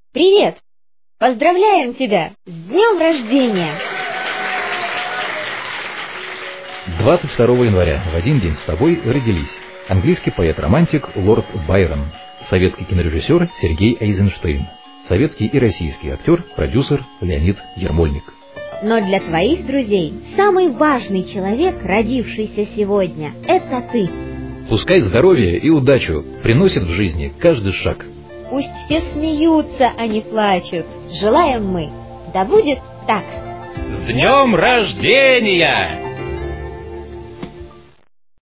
Привет! Поздравляем тебя с днем рождения! 22 января в один день с тобой родились английский поэт-романтик лорд Байрон, советский кинорежиссер Сергей Эйзенштейн, советский и российский актер, продюсер Леонид Ермольник. Но для твоих друзей самый важный человек, родившийся сегодня, это ты. Пускай здоровье и удачу приносит в жизни каждый шаг. Пусть все смеются, а не плачут. Желаем мы, да будет так. С днем рождения!